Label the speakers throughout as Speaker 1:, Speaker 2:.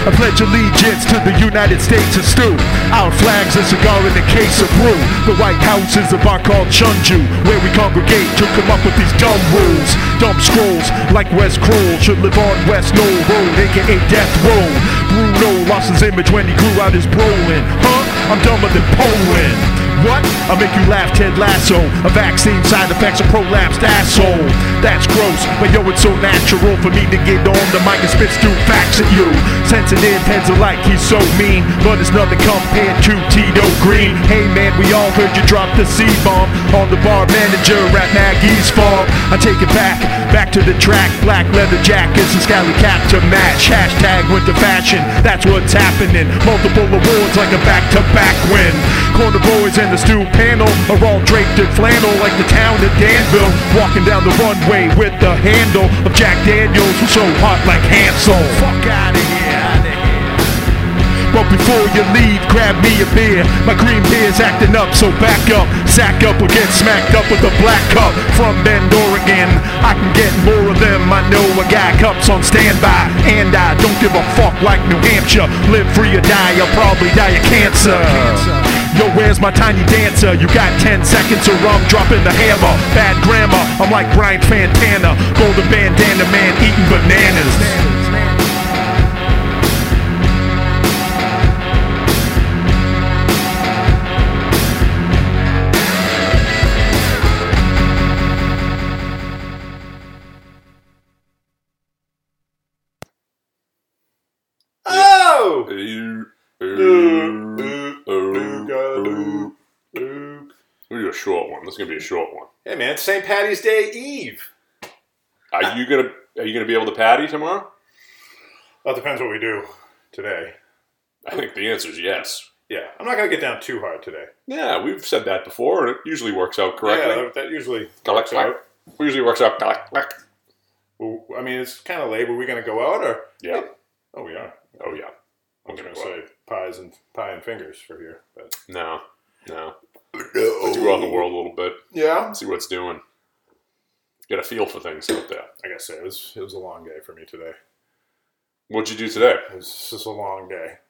Speaker 1: I pledge allegiance to the United States and stew. Our flag's a cigar in a case of brew. The White House is a bar called Chunju, where we congregate to come up with these dumb rules. Dumb scrolls like West Kroll should live on West Knoll Road, aka Death Row. Bruno lost his image when he grew out his Brolin. Huh? I'm dumber than Poland. What? I'll make you laugh, Ted Lasso. A vaccine side effects, a prolapsed asshole. That's gross, but yo, it's so natural for me to get on the mic and spit stupid facts at you. Sensitive heads alike, he's so mean, but it's nothing compared to Tito Green. Hey man, we all heard you drop the C-bomb on the bar manager at Maggie's farm. I take it back to the track. Black leather jackets and scally cap to match. Hashtag winter fashion, that's what's happening. Multiple awards like a back-to-back win. Corner boys and the stew panel are all draped in flannel like the town of Danville. Walking down the runway with the handle of Jack Daniels, who's so hot like Hansel. Fuck out of here, out of here. But before you leave, grab me a beer. My green beer's acting up, so back up. Sack up or get smacked up with a black cup. From Bend, Oregon, I can get more of them. I know I got cups on standby, and I don't give a fuck like New Hampshire. Live free or die, I'll probably die of cancer. Yo, where's my tiny dancer? You got 10 seconds or I'm dropping the hammer. Bad grammar, I'm like Brian Fantana. Golden bandana man eating bananas.
Speaker 2: We'll do a short one. This is gonna be a short one.
Speaker 3: Hey man, it's St. Patty's Day Eve.
Speaker 2: Are you gonna be able to patty tomorrow?
Speaker 3: Well, it depends what we do today.
Speaker 2: I think the answer is yes.
Speaker 3: Yeah, I'm not gonna get down too hard today.
Speaker 2: Yeah, we've said that before, and it usually works out correctly.
Speaker 3: Yeah, that usually works out.
Speaker 2: Usually works out.
Speaker 3: Well, I mean, it's kind of late. Were we gonna go out or?
Speaker 2: Yeah.
Speaker 3: Oh, we are.
Speaker 2: Oh yeah.
Speaker 3: I was gonna say pie and fingers for here, but
Speaker 2: no. Let's go out in the world a little bit.
Speaker 3: Yeah.
Speaker 2: See what's doing. Get a feel for things out there.
Speaker 3: I gotta say, it was a long day for me today.
Speaker 2: What'd you do today?
Speaker 3: It was just a long day.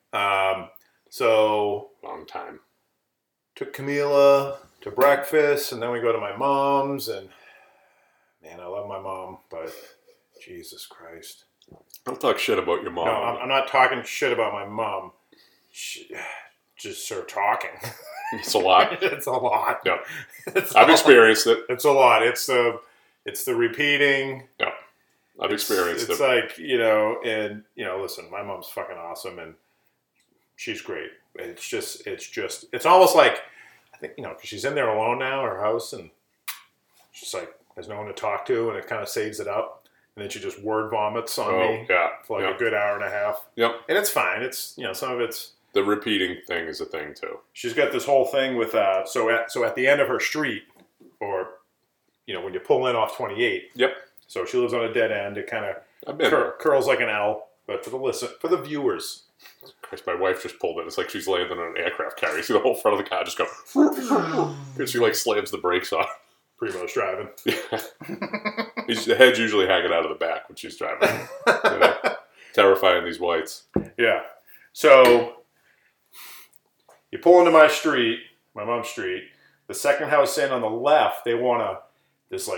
Speaker 3: So
Speaker 2: Long time.
Speaker 3: took Camila to breakfast, and then we go to my mom's, and man, I love my mom, but Jesus Christ.
Speaker 2: Don't talk shit about your mom.
Speaker 3: No, I'm not talking shit about my mom. Just her talking.
Speaker 2: It's a lot.
Speaker 3: It's a lot.
Speaker 2: Yeah. I've experienced it.
Speaker 3: It's a lot. It's the repeating.
Speaker 2: Yeah. I've experienced it.
Speaker 3: It's like, and listen, my mom's fucking awesome and she's great. It's almost like, I think, because she's in there alone now, her house, and she's like, there's no one to talk to, and it kind of saves it up. And then she just word vomits on me for like a good hour and a half.
Speaker 2: Yep.
Speaker 3: And it's fine. It's, some of it's.
Speaker 2: The repeating thing is a thing too.
Speaker 3: She's got this whole thing with, so at the end of her street, or, when you pull in off 28.
Speaker 2: Yep.
Speaker 3: So she lives on a dead end. It kind of curls like an L, but for the viewers.
Speaker 2: Christ, my wife just pulled in. It's like she's landing on an aircraft carrier. You see the whole front of the car just go, and she slams the brakes on.
Speaker 3: Primo's driving.
Speaker 2: Yeah. The head's usually hanging out of the back when she's driving. Terrifying, these whites.
Speaker 3: Yeah. So you pull into my street, my mom's street. The second house in on the left, they want this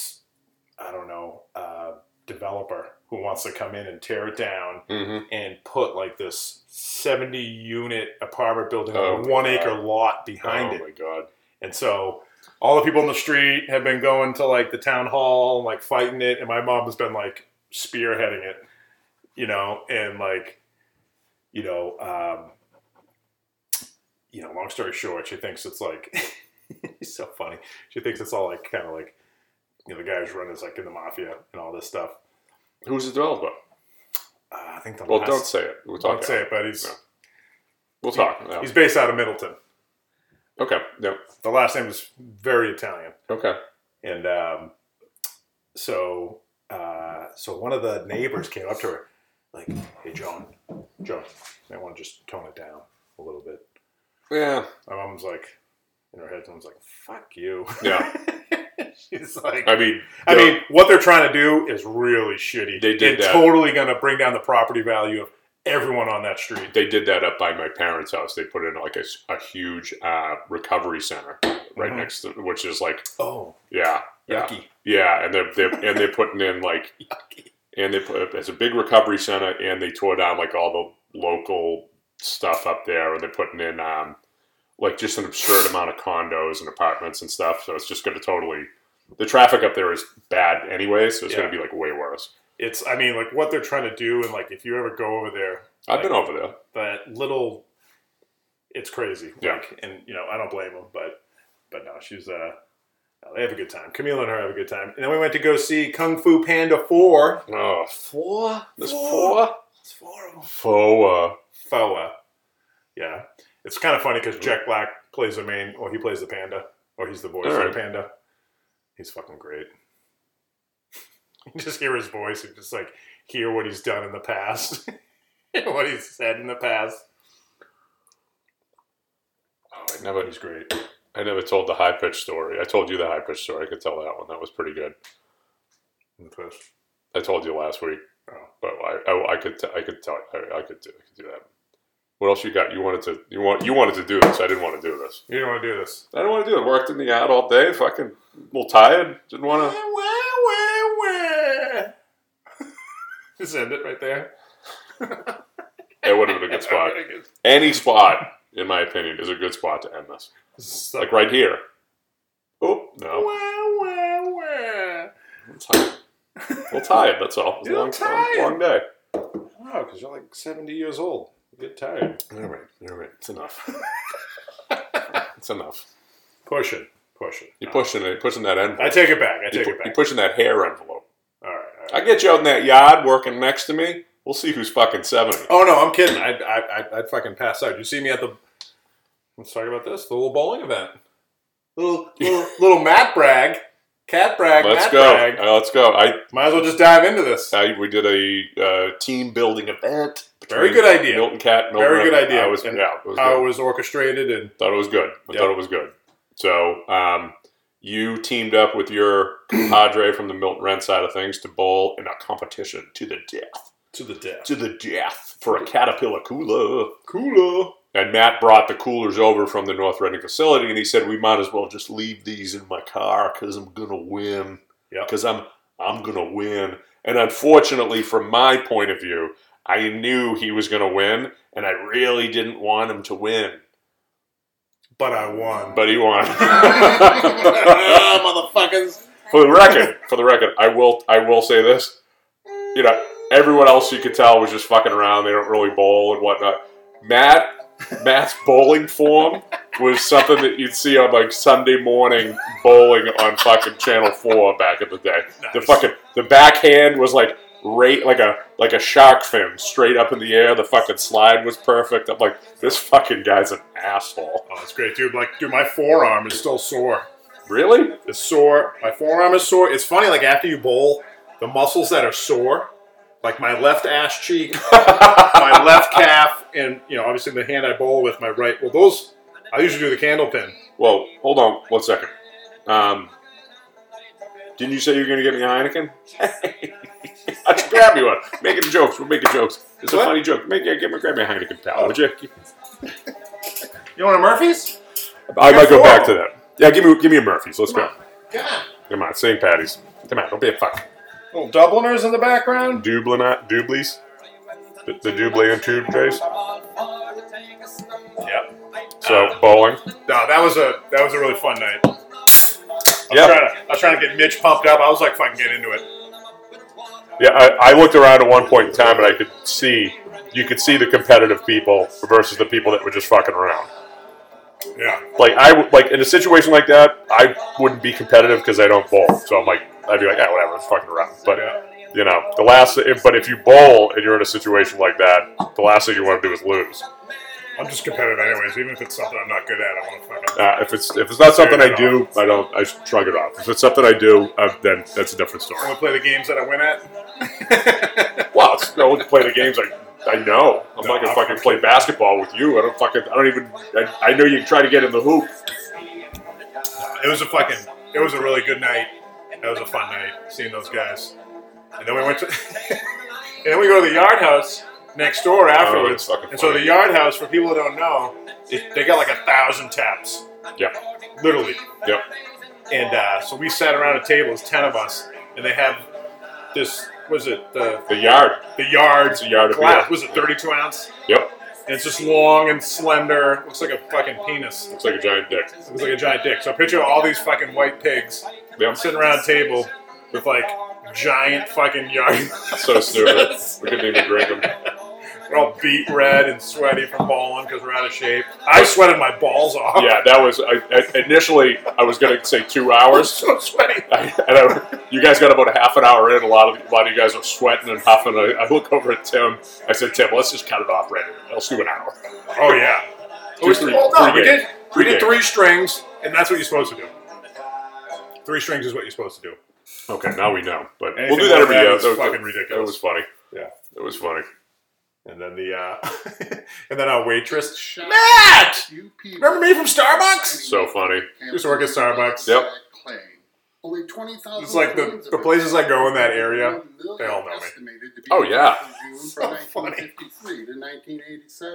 Speaker 3: developer who wants to come in and tear it down and put like this 70-unit apartment building on a 1 acre lot behind it.
Speaker 2: Oh my God.
Speaker 3: And so all the people in the street have been going to like the town hall and like fighting it, and my mom has been like spearheading it, and like, long story short, she thinks it's like, it's so funny. She thinks it's all like kind of like, the guy who's running is like in the mafia and all this stuff.
Speaker 2: Who's the developer?
Speaker 3: I think the
Speaker 2: Well, don't say it. We'll talk.
Speaker 3: Don't say it, but he's.
Speaker 2: No. We'll talk. No.
Speaker 3: He's based out of Middleton.
Speaker 2: Okay. Yep.
Speaker 3: The last name is very Italian.
Speaker 2: Okay.
Speaker 3: And so one of the neighbors came up to her, like, "Hey, Joan, I want to just tone it down a little bit."
Speaker 2: Yeah.
Speaker 3: My mom's like, in her head, someone's like, "Fuck you."
Speaker 2: Yeah.
Speaker 3: She's like,
Speaker 2: I mean,
Speaker 3: what they're trying to do is really shitty.
Speaker 2: They did that.
Speaker 3: Totally going to bring down the property value of everyone on that street.
Speaker 2: They did that up by my parents' house. They put in like a huge recovery center right next to, which is like,
Speaker 3: Yucky.
Speaker 2: yeah, and they're putting in like, and they put it's a big recovery center, and they tore down like all the local stuff up there, and they're putting in like just an absurd amount of condos and apartments and stuff. So it's just going to totally, the traffic up there is bad anyway, so it's going to be like way worse.
Speaker 3: It's, I mean, like what they're trying to do, and like if you ever go over there,
Speaker 2: I've been over there.
Speaker 3: That little, it's crazy.
Speaker 2: Yeah,
Speaker 3: like, and you know, I don't blame them, but no, she's they have a good time. Camille and her have a good time, and then we went to go see Kung Fu Panda 4.
Speaker 2: Oh, 4? There's 4?
Speaker 3: It's 4 of them.
Speaker 2: 4.
Speaker 3: Yeah, it's kind of funny because Jack Black plays the main, or he plays the panda, or he's the voice of the panda. He's fucking great. You just hear his voice and just like hear what he's done in the past, what he's said in the past.
Speaker 2: Oh,
Speaker 3: he's great.
Speaker 2: I never told the high pitch story. I told you the high pitch story. I could tell that one. That was pretty good. I told you last week, but I could tell. I could do that. What else you got? You wanted to do this. I didn't want to do this.
Speaker 3: You didn't want to do this.
Speaker 2: I didn't want to do it. Worked in the yard all day. Fucking a little tired. Didn't want to.
Speaker 3: Just end it right there.
Speaker 2: It would have been a good spot. Any spot, in my opinion, is a good spot to end this. Like right here. Oh, no. I'm tired. A little tired, that's all. It was a long day.
Speaker 3: Wow, because you're like 70 years old. You get tired.
Speaker 2: All right. It's enough. It's enough.
Speaker 3: Pushing.
Speaker 2: You're pushing that envelope.
Speaker 3: I take it back.
Speaker 2: You're pushing that hair envelope.
Speaker 3: All right.
Speaker 2: I get you out in that yard working next to me. We'll see who's fucking 70.
Speaker 3: Oh, no, I'm kidding. I'd fucking pass out. You see me at the... Let's talk about this. The little bowling event. Little Matt brag. Cat brag.
Speaker 2: Let's
Speaker 3: Matt
Speaker 2: go.
Speaker 3: brag.
Speaker 2: Let's go.
Speaker 3: Might as well just dive into this.
Speaker 2: We did a team building event.
Speaker 3: Very good idea.
Speaker 2: Milton Cat.
Speaker 3: Very good idea.
Speaker 2: It was
Speaker 3: how it was orchestrated. And
Speaker 2: thought it was good. I thought it was good. So you teamed up with your compadre from the Milton Rent side of things to bowl in a competition to the death.
Speaker 3: To the death.
Speaker 2: For a Caterpillar cooler. And Matt brought the coolers over from the North Reading facility, and he said, we might as well just leave these in my car because I'm going to win. Because I'm going to win. And unfortunately, from my point of view, I knew he was going to win, and I really didn't want him to win.
Speaker 3: But I won.
Speaker 2: But he won.
Speaker 3: Motherfuckers.
Speaker 2: For the record, I will say this. You know, everyone else you could tell was just fucking around. They don't really bowl and whatnot. Matt's bowling form was something that you'd see on like Sunday morning bowling on fucking Channel 4 back in the day. Nice. The backhand was like a shark fin straight up in the air. The fucking slide was perfect. I'm like, this fucking guy's an asshole.
Speaker 3: Oh, it's great, dude. Dude, my forearm is still sore.
Speaker 2: Really?
Speaker 3: It's sore. My forearm is sore. It's funny, like after you bowl, the muscles that are sore, like my left ass cheek, my left calf, and obviously the hand I bowl with, my right. Well, those I usually do the candle pin.
Speaker 2: Well, hold on 1 second. Didn't you say you were going to get me a Heineken? I should grab you one. Making jokes. We're making jokes. It's a funny joke. Grab me a Heineken, pal. Would you?
Speaker 3: You want a Murphy's?
Speaker 2: I might go back to that. Yeah, give me a Murphy's. Let's go.
Speaker 3: Come
Speaker 2: on, St. Patty's. Come on, don't be a fuck.
Speaker 3: Little Dubliners in the background.
Speaker 2: Dublies. The Dublin and tube trays.
Speaker 3: Yep.
Speaker 2: So bowling.
Speaker 3: No, that was a really fun night. I was trying to get Mitch pumped up. I was like, fucking get into it.
Speaker 2: Yeah, I looked around at one point in time, and you could see the competitive people versus the people that were just fucking around.
Speaker 3: Yeah.
Speaker 2: Like in a situation like that, I wouldn't be competitive because I don't bowl. So I'd be like, whatever, it's fucking around. But but if you bowl and you're in a situation like that, the last thing you want to do is lose.
Speaker 3: I'm just competitive anyways. Even if it's something I'm not good at, I want to fucking.
Speaker 2: If it's not something I do, I shrug it off. If it's something I do, then that's a different story.
Speaker 3: I want to play the games that I win at.
Speaker 2: Well, I want to play the games I know. I'm not gonna fucking play basketball with you. I know you try to get in the hoop.
Speaker 3: It was a really good night. That was a fun night seeing those guys. And then we went to, and then we go to the Yard House, next door afterwards.
Speaker 2: that's fucking
Speaker 3: And so
Speaker 2: funny.
Speaker 3: the Yard House, for people who don't know, they got like 1,000 taps.
Speaker 2: Yep.
Speaker 3: Literally.
Speaker 2: Yep.
Speaker 3: And so we sat around a table, it's 10 of us, and they have this, was it the
Speaker 2: yard.
Speaker 3: yard
Speaker 2: It's a yard of
Speaker 3: glass?
Speaker 2: beer.
Speaker 3: Was it 32 ounce?
Speaker 2: Yep.
Speaker 3: And it's just long and slender. Looks like a fucking penis.
Speaker 2: Looks like a giant dick.
Speaker 3: Looks like a giant dick. So picture all these fucking white pigs
Speaker 2: Yep.
Speaker 3: sitting around a table with like giant fucking yard.
Speaker 2: So stupid. We couldn't even drink them.
Speaker 3: We're all beat red and sweaty from bowling because we're out of shape. I sweated my balls off.
Speaker 2: Yeah, that was initially. I was gonna say 2 hours.
Speaker 3: So sweaty.
Speaker 2: You guys got about a half an hour in. A lot of you guys are sweating and huffing. I look over at Tim. I said, Tim, let's just cut it off right now. Let's do an hour.
Speaker 3: Oh yeah.
Speaker 2: Do three-
Speaker 3: Well, no,
Speaker 2: three
Speaker 3: we
Speaker 2: games.
Speaker 3: did 3 strings, and that's what you're supposed to do. 3 strings is what you're supposed to do.
Speaker 2: Okay, now we know. But
Speaker 3: Anything
Speaker 2: we'll do that
Speaker 3: like
Speaker 2: every
Speaker 3: that
Speaker 2: year.
Speaker 3: is fucking ridiculous.
Speaker 2: It was funny.
Speaker 3: Yeah.
Speaker 2: It was funny.
Speaker 3: And then and then our waitress,
Speaker 4: Shot
Speaker 3: Matt!
Speaker 4: few people.
Speaker 3: Remember me from Starbucks?
Speaker 2: So funny.
Speaker 3: Used to work at Starbucks.
Speaker 2: Yep.
Speaker 4: Clay. Only 20,000
Speaker 3: It's like the places I go in that area, they all know me.
Speaker 2: Oh, yeah.
Speaker 4: So
Speaker 3: funny.
Speaker 4: 1953 to 1987.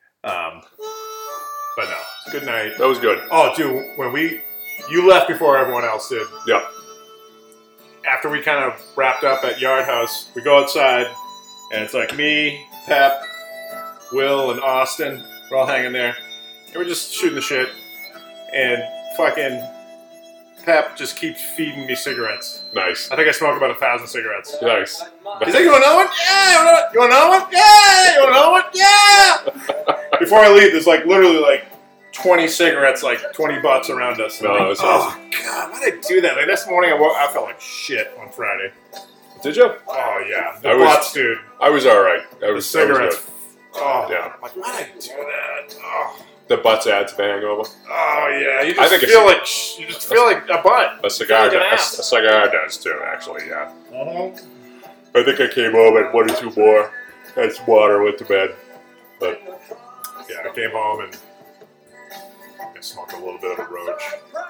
Speaker 3: But no, good night.
Speaker 2: That was good.
Speaker 3: Oh, dude, when you left before everyone else did.
Speaker 2: Yeah.
Speaker 3: After we kind of wrapped up at Yard House, we go outside, and it's like me, Pep, Will, and Austin. We're all hanging there, and we're just shooting the shit. And fucking Pep just keeps feeding me cigarettes.
Speaker 2: Nice.
Speaker 3: I think I smoked about 1,000 cigarettes.
Speaker 2: Nice.
Speaker 3: He's like, you want another one? Yeah, you want another one? Yeah, you want another one? Yeah. Before I leave, there's like literally like 20 cigarettes, like 20 butts around us. And
Speaker 2: No,
Speaker 3: I'm like,
Speaker 2: that's
Speaker 3: oh
Speaker 2: awesome.
Speaker 3: God, why did I do that? Like this morning, I felt like shit on Friday.
Speaker 2: Did you?
Speaker 3: Oh yeah, the
Speaker 2: I was-
Speaker 3: butts, dude.
Speaker 2: I was all right.
Speaker 3: The cigarettes.
Speaker 2: good.
Speaker 3: Oh
Speaker 2: Yeah.
Speaker 3: Like why did I do that? Oh,
Speaker 2: The butts adds the hangover.
Speaker 3: yeah. You
Speaker 2: I
Speaker 3: just
Speaker 2: think
Speaker 3: feel like you just feel like a butt.
Speaker 2: A cigar,
Speaker 3: Like an
Speaker 2: does,
Speaker 3: ass.
Speaker 2: a cigar does too, actually, yeah.
Speaker 3: Mhm.
Speaker 2: I think I came home at 1 or 2 more, had some water, went to bed. But
Speaker 3: Yeah, I came home and I smoked a little bit of a roach.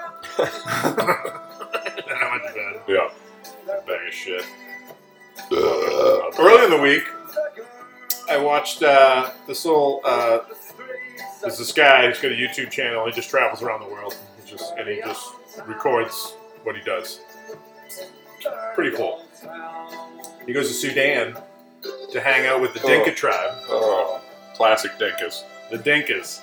Speaker 3: Then I went to bed.
Speaker 2: yeah.
Speaker 3: Bag of shit. Early in the week, I watched this little. There's this guy who's got a YouTube channel. He just travels around the world. He just records what he does. Pretty cool. He goes to Sudan to hang out with the Dinka tribe.
Speaker 2: Oh, classic Dinkas.
Speaker 3: The Dinkas.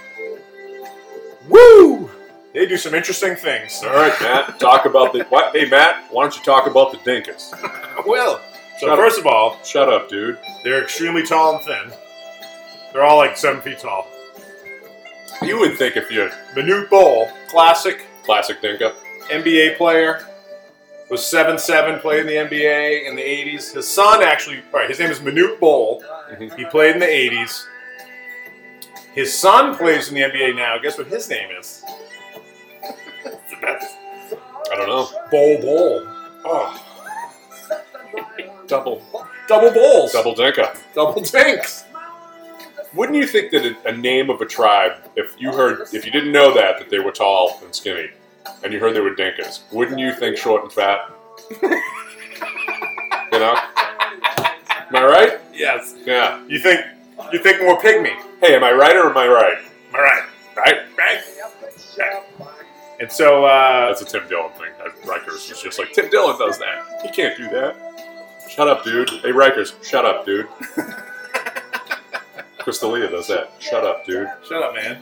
Speaker 3: Woo! They do some interesting things.
Speaker 2: All right, Matt, talk about the... What? Hey, Matt, why don't you talk about the Dinkas?
Speaker 3: Well, so
Speaker 2: Shut up.
Speaker 3: first of all,
Speaker 2: Shut up, dude.
Speaker 3: they're extremely tall and thin. They're all like 7 feet tall.
Speaker 2: You would think if you're
Speaker 3: Manute Bol, classic
Speaker 2: classic Dinka.
Speaker 3: NBA player, was 7'7", played in the NBA in the 80s. His son actually, his name is Manute Bol.
Speaker 2: Mhm.
Speaker 3: He played in the 80s. His son plays in the NBA now. Guess what his name is? It's the best.
Speaker 2: I don't know.
Speaker 3: Bol.
Speaker 2: Oh. Double
Speaker 3: Bowls.
Speaker 2: Double Dinka.
Speaker 3: Double dinks.
Speaker 2: Wouldn't you think that a name of a tribe, if you didn't know that they were tall and skinny, and you heard they were Dinkas, wouldn't you think short and fat? You know? Am I right?
Speaker 3: Yes.
Speaker 2: Yeah.
Speaker 3: You think more pygmy.
Speaker 2: Hey, am I right or am I right?
Speaker 3: Am I right?
Speaker 2: Right?
Speaker 3: Right. And so,
Speaker 2: That's a Tim Dillon thing. Rikers was just like, Tim Dillon does that. He can't do that. Shut up, dude. Hey, Rikers, shut up, dude. Crystalia does that. Shut up, dude.
Speaker 3: shut up, man.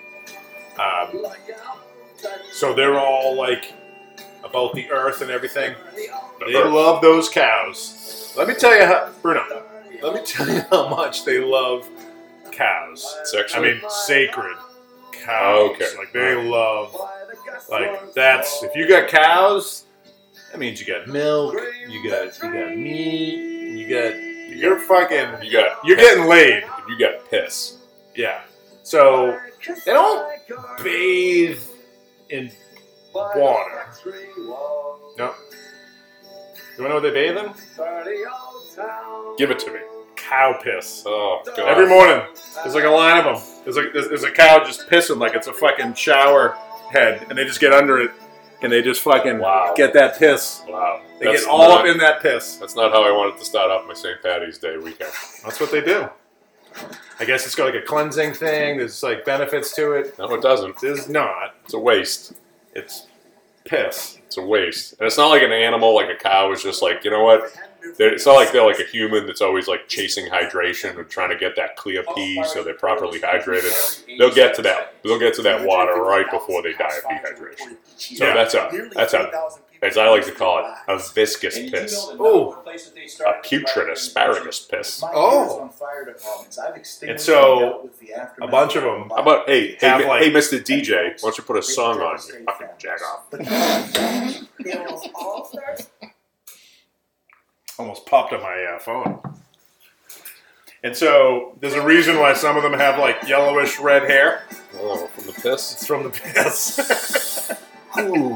Speaker 3: So they're all like about the earth and everything. They love those cows. Let me tell you how, Bruno. Let me tell you how much they love cows.
Speaker 2: Sexually?
Speaker 3: I mean, sacred cows.
Speaker 2: Okay.
Speaker 3: Like they love. Like that's if you got cows, that means you got milk. You got meat. You're fucking. You're getting laid.
Speaker 2: You got piss.
Speaker 3: Yeah. So they don't bathe in water. No. You wanna know what they bathe in?
Speaker 2: Give it to me.
Speaker 3: Cow piss.
Speaker 2: Oh, God.
Speaker 3: Every morning, there's like a line of them. There's a cow just pissing like it's a fucking shower head, and they just get under it and they just fucking
Speaker 2: Wow.
Speaker 3: get that piss.
Speaker 2: Wow.
Speaker 3: They get all up in that piss.
Speaker 2: That's not how I wanted to start off my St. Patty's Day weekend.
Speaker 3: That's what they do. I guess it's got like a cleansing thing. There's like benefits to it.
Speaker 2: No, it doesn't.
Speaker 3: There's not.
Speaker 2: It's a waste.
Speaker 3: It's piss.
Speaker 2: It's a waste. And it's not like an animal, like a cow is just like, you know what? It's not like they're like a human that's always like chasing hydration or trying to get that clear pee so they're properly hydrated. They'll get to that. They'll get to that water right before they die of dehydration. So
Speaker 3: Yeah.
Speaker 2: that's a, as I like to call it, a viscous piss.
Speaker 3: Ooh.
Speaker 2: A putrid asparagus piss.
Speaker 3: Oh. And so, a bunch of them.
Speaker 2: How about, hey,
Speaker 3: Have, like-
Speaker 2: hey, Mr. DJ, why don't you put a song on, you fucking jack off?
Speaker 3: Almost popped on my phone. And so, there's a reason why some of them have like yellowish red hair.
Speaker 2: Oh, from the piss?
Speaker 3: It's from the piss.
Speaker 2: Ooh.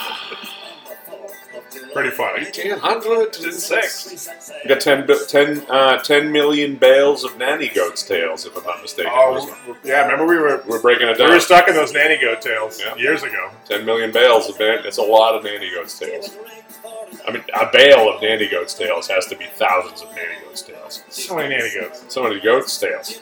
Speaker 3: Pretty funny.
Speaker 2: 1,806. You got 10 million bales of nanny goat's tails, if I'm not mistaken.
Speaker 3: Yeah, remember we
Speaker 2: We're breaking it
Speaker 3: we
Speaker 2: down.
Speaker 3: were stuck in those nanny goat tails
Speaker 2: Yeah.
Speaker 3: years ago.
Speaker 2: 10 million bales of That's a lot of nanny goat's tails. I mean, a bale of nanny goat's tails has to be thousands of nanny goat's tails.
Speaker 3: So many nanny goats.
Speaker 2: So many goat's tails.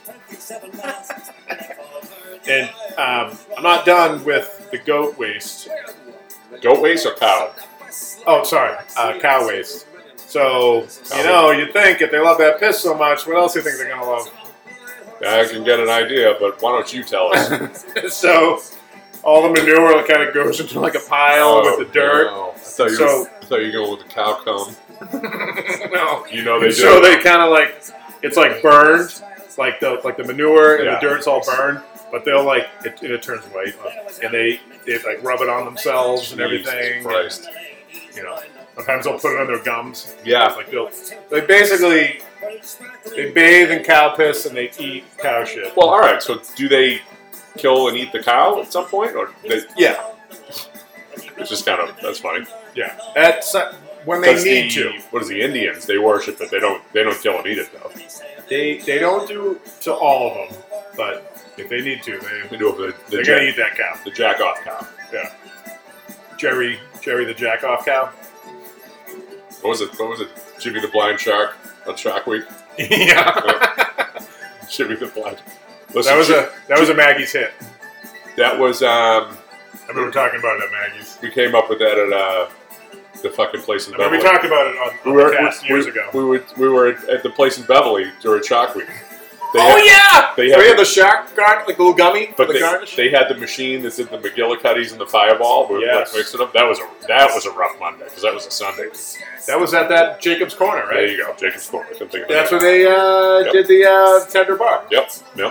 Speaker 3: And I'm not done with the goat waste.
Speaker 2: Goat waste or cow?
Speaker 3: Oh, sorry, cow waste. So,
Speaker 2: Cow
Speaker 3: you know, you'd think if they love that piss so much, what else do you think they're going to love?
Speaker 2: I can get an idea, but why don't you tell us?
Speaker 3: So, all the manure kind of goes into like a pile with the dirt.
Speaker 2: No. I thought you were going with the cow cum.
Speaker 3: No.
Speaker 2: You know they do.
Speaker 3: So they kind of like, it's like burned, like the manure and the dirt's all burned, but they'll like, it turns white, and they like rub it on themselves and everything.
Speaker 2: Jesus Christ.
Speaker 3: You know, sometimes they'll put it on their gums.
Speaker 2: Yeah.
Speaker 3: Like they basically, they bathe in cow piss and they eat cow shit.
Speaker 2: Well, all right. So do they kill and eat the cow at some point, or
Speaker 3: Yeah,
Speaker 2: it's just kind of that's funny.
Speaker 3: yeah. That's when they need to.
Speaker 2: What is the Indians? They worship it. They don't kill and eat it though.
Speaker 3: They don't do to all of them, but if they need to,
Speaker 2: They do it for
Speaker 3: they're gonna eat that cow.
Speaker 2: the jack off cow.
Speaker 3: Yeah. Jerry the jack off cow.
Speaker 2: What was it? Jimmy the Blind Shark on Shark Week.
Speaker 3: Yeah.
Speaker 2: Jimmy the Blind. Listen,
Speaker 3: that was a Maggie's hit.
Speaker 2: That was
Speaker 3: I remember talking about it at Maggie's.
Speaker 2: we came up with that at the fucking place in
Speaker 3: I remember
Speaker 2: Beverly.
Speaker 3: we talked about it on the cast years ago.
Speaker 2: We were at the place in Beverly during Shark Week. They
Speaker 3: Oh
Speaker 2: had-
Speaker 3: yeah!
Speaker 2: they
Speaker 3: So
Speaker 2: had
Speaker 3: we had
Speaker 2: the-
Speaker 3: the shark garnish, like the little gummy
Speaker 2: But
Speaker 3: for the garnish.
Speaker 2: they had the machine that did the McGillicuddies and the Fireball. We were
Speaker 3: Yes.
Speaker 2: mixing them. That was a rough Monday because that was a Sunday.
Speaker 3: That was at that Jacob's Corner, right?
Speaker 2: There you go, Jacob's Corner. I couldn't think of
Speaker 3: That's
Speaker 2: the
Speaker 3: where
Speaker 2: name.
Speaker 3: they did the tender bar.
Speaker 2: Yep.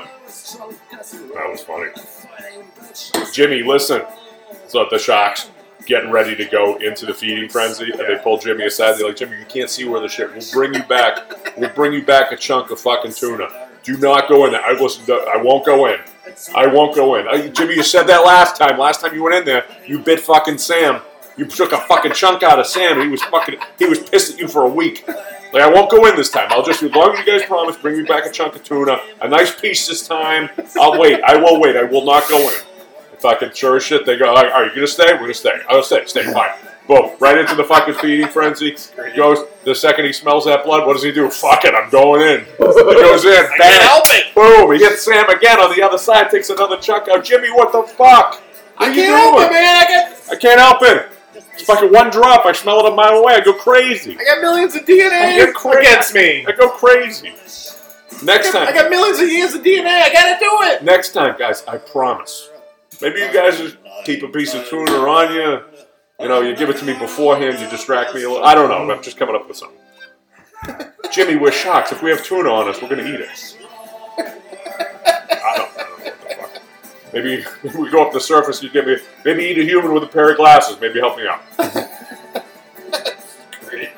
Speaker 2: That was funny. Jimmy, listen. So the Sharks getting ready to go into the feeding frenzy, and they pull Jimmy aside. They're like, Jimmy, you can't see where the shit. We'll bring you back. We'll bring you back a chunk of fucking tuna. Do not go in there. I won't go in. I won't go in. Jimmy, you said that last time. Last time you went in there, you bit fucking Sam. You took a fucking chunk out of Sam. He was pissed at you for a week. Like, I won't go in this time. I'll just, as long as you guys promise, bring me back a chunk of tuna. A nice piece this time. I'll wait. I will wait. I will not go in. Fucking sure as shit, they go, all right, you gonna stay? We're gonna stay. I'll stay, fine. Boom, right into the fucking feeding frenzy. He goes, the second he smells that blood, what does he do? Fuck it, I'm going in. He goes in, bang,
Speaker 3: can't help it.
Speaker 2: boom, he gets Sam again on the other side, takes another chunk out. Jimmy, what the fuck? What are you doing?
Speaker 3: man.
Speaker 2: I can't help it. It's fucking one drop, I smell it a mile away, I go crazy.
Speaker 3: I got millions of DNA
Speaker 2: get crazy.
Speaker 3: against me.
Speaker 2: I go crazy. Next time.
Speaker 3: I got millions of years of DNA. I gotta do it.
Speaker 2: Next time, guys, I promise. Maybe you guys just keep a piece of tuna on you. You know, you give it to me beforehand, you distract me a little. I don't know. I'm just coming up with something. Jimmy, we're Sharks. If we have tuna on us, we're going to eat it. I don't know what the fuck. Maybe we go up the surface, you give me, maybe eat a human with a pair of glasses. Maybe help me out.
Speaker 3: Great.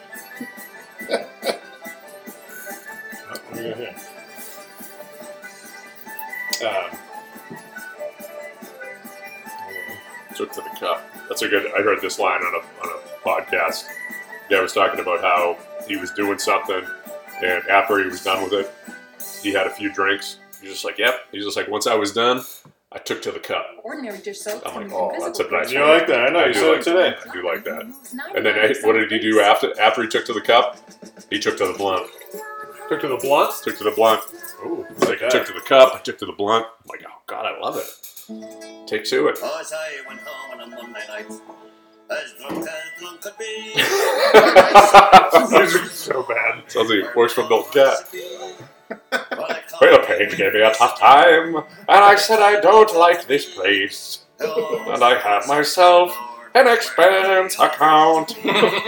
Speaker 2: Took to the cup. That's a good. I heard this line on a podcast. The guy was talking about how he was doing something, and after he was done with it, he had a few drinks. He's just like, "Yep." He's just like, "Once I was done, I took to the cup.
Speaker 5: Ordinary dish soap.
Speaker 2: I'm like, oh, that's a nice
Speaker 3: You
Speaker 2: one.
Speaker 3: like that? I know, you
Speaker 2: do
Speaker 3: said
Speaker 2: like
Speaker 3: it today.
Speaker 2: I do like that. And then what did he do after he took to the cup? He took to the blunt.
Speaker 3: Took to the blunt?
Speaker 2: Took to the blunt.
Speaker 3: Ooh,
Speaker 2: Like, I took to the cup, I took to the blunt. I'm like, oh, God, I love it. Take to it.
Speaker 6: As I went home on a Monday night, as drunk could be.
Speaker 3: These are so bad.
Speaker 2: Sounds like he works for Milk Cat. Well, Paige gave me a tough time, and I said I don't like this place. And I have myself an expense account.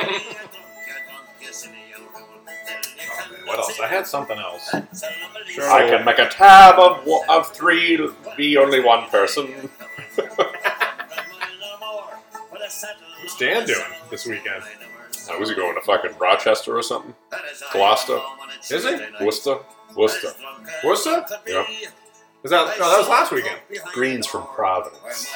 Speaker 3: What else? I had something else. Sure.
Speaker 2: I can make a tab of 3 to be only one person.
Speaker 3: What's Dan doing this weekend?
Speaker 2: Was he going to fucking Rochester or something? Gloucester?
Speaker 3: Is he?
Speaker 2: Worcester? Worcester.
Speaker 3: Worcester?
Speaker 2: Yep.
Speaker 3: Is that? No, that was last weekend.
Speaker 2: Greens from Providence.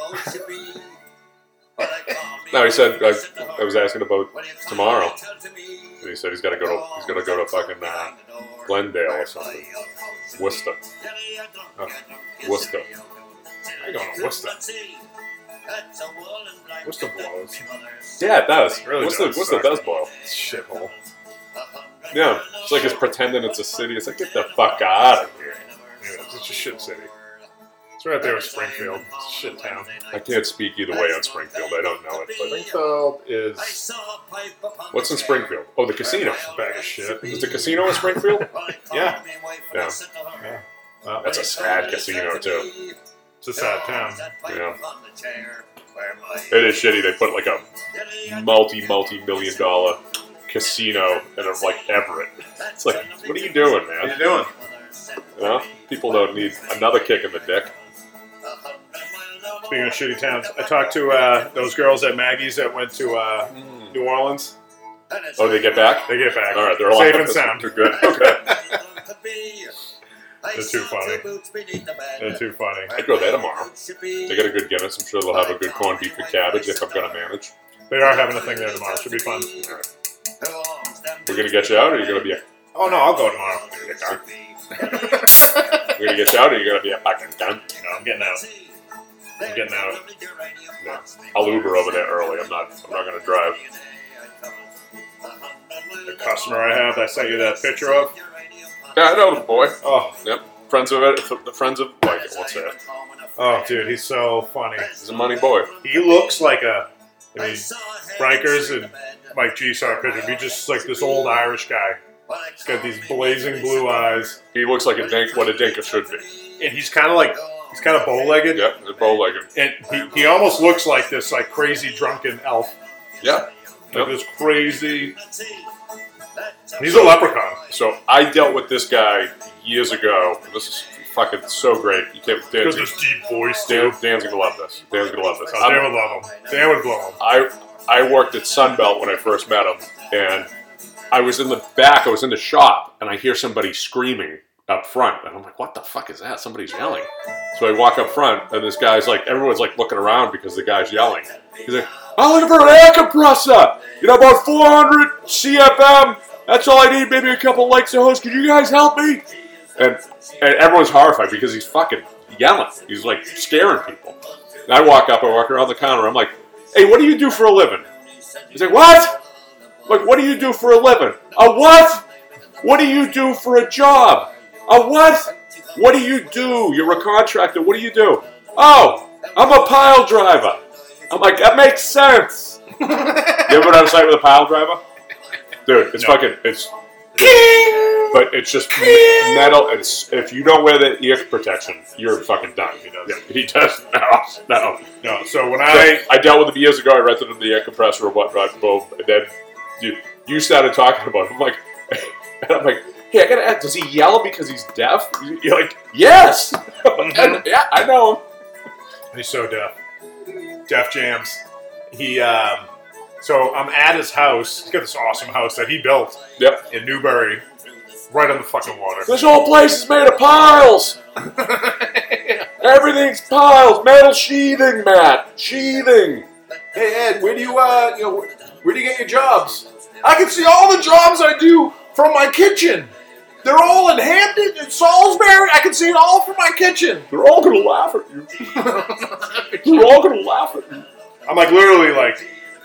Speaker 2: No, he said I was asking about tomorrow. And he said he's gonna go to fucking Glendale or something. Worcester. Worcester.
Speaker 3: I going to Worcester. Worcester blows.
Speaker 2: Yeah, it does.
Speaker 3: It really
Speaker 2: Worcester
Speaker 3: does.
Speaker 2: does blow.
Speaker 3: Shithole.
Speaker 2: Yeah, it's like it's pretending it's a city. It's like, get the fuck out of here.
Speaker 3: Yeah, it's just a shit city. It's right there with Springfield. It's a shit town.
Speaker 2: I can't speak either way on Springfield. I don't know it. But
Speaker 3: Springfield is
Speaker 2: what's in Springfield? Oh, the casino.
Speaker 3: a bag of shit.
Speaker 2: Is the casino in Springfield?
Speaker 3: Yeah.
Speaker 2: Yeah.
Speaker 3: Well,
Speaker 2: That's a sad casino, too.
Speaker 3: it's a sad town.
Speaker 2: Yeah. It is shitty. They put like a multi-million dollar casino in like Everett. It's like, what are you doing, man?
Speaker 3: What are you doing?
Speaker 2: You know? People don't need another kick in the dick.
Speaker 3: Speaking of shitty towns, I talked to those girls at Maggie's that went to New Orleans.
Speaker 2: Oh, they get back?
Speaker 3: They get back.
Speaker 2: All right, they're
Speaker 3: safe
Speaker 2: alive.
Speaker 3: and sound.
Speaker 2: They're good. Okay.
Speaker 3: They're too funny. They're too funny.
Speaker 2: I'd go there tomorrow. They got a good Guinness. I'm sure they'll have a good corned beef and cabbage if I'm going to manage.
Speaker 3: They are having a thing there tomorrow. Should be fun.
Speaker 2: All right. We're going to get you out, or you're going to be a...
Speaker 3: Oh no, I'll go tomorrow.
Speaker 2: We're going to get you out, or you're going to be a fucking cunt?
Speaker 3: No, I'm getting out. I'm getting out.
Speaker 2: No. I'll Uber over there early. I'm not going to drive.
Speaker 3: The customer I have that I sent you that picture of.
Speaker 2: Yeah, I know the boy.
Speaker 3: Oh,
Speaker 2: Yep. Friends of it. The friends of... Like, what's that?
Speaker 3: oh, dude, he's so funny.
Speaker 2: He's a money boy.
Speaker 3: He looks like a. I mean, Rikers and Mike G saw a picture. He's just like this old Irish guy. He's got these blazing blue eyes,
Speaker 2: He looks like what a dinker should be.
Speaker 3: and he's kind of bow-legged.
Speaker 2: Yep, they're bow-legged.
Speaker 3: And he almost looks like this like crazy drunken elf.
Speaker 2: Yeah.
Speaker 3: Like
Speaker 2: Yep.
Speaker 3: this crazy. He's a leprechaun.
Speaker 2: So I dealt with this guy years ago. This is fucking so great. You can't.
Speaker 3: He has
Speaker 2: Dan's,
Speaker 3: this deep voice too.
Speaker 2: Dan's gonna love this. Dan's gonna love this.
Speaker 3: Oh, Dan would love him. Dan would blow him.
Speaker 2: I worked at Sunbelt when I first met him, and I was in the back. I was in the shop, and I hear somebody screaming up front, and I'm like, "What the fuck is that? Somebody's yelling." So I walk up front, and this guy's like, everyone's like looking around because the guy's yelling. He's like, "I'm looking for an air compressor. You know, about 400 CFM. That's all I need. Maybe a couple likes of hose. Could you guys help me?" And everyone's horrified because he's fucking yelling. He's like scaring people. And I walk around the counter. I'm like, "Hey, what do you do for a living?" He's like, "What?" I'm like, "What do you do for a living?" "A what?" "What do you do for a job?" "A what?" "What do you do? You're a contractor. What do you do?" "Oh, I'm a pile driver." I'm like, "That makes sense." You ever been on site with a pile driver? Dude, it's fucking, it's, but it's just metal. If you don't wear the ear protection, you're fucking done.
Speaker 3: He does.
Speaker 2: Yeah, he does. No.
Speaker 3: So when
Speaker 2: So
Speaker 3: I
Speaker 2: I dealt with him years ago. I rented him the air compressor or whatnot. Boom. And then you started talking about him. I'm like, "Hey, I gotta ask, does he yell because he's deaf?" You're like, "Yes." And, yeah, I know him.
Speaker 3: he's so deaf. Def Jams. He so I'm at his house. He's got this awesome house that he built
Speaker 2: Yep.
Speaker 3: in Newbury, right on the fucking water.
Speaker 2: This whole place is made of piles. Everything's piles. Metal sheathing, Matt. Sheathing.
Speaker 3: Hey Ed, where do you where do you get your jobs? I can see all the jobs I do from my kitchen. They're all in Hampton and Salisbury. I can see it all from my kitchen.
Speaker 2: They're all gonna laugh at you. They're all gonna laugh at you.
Speaker 3: I'm like literally like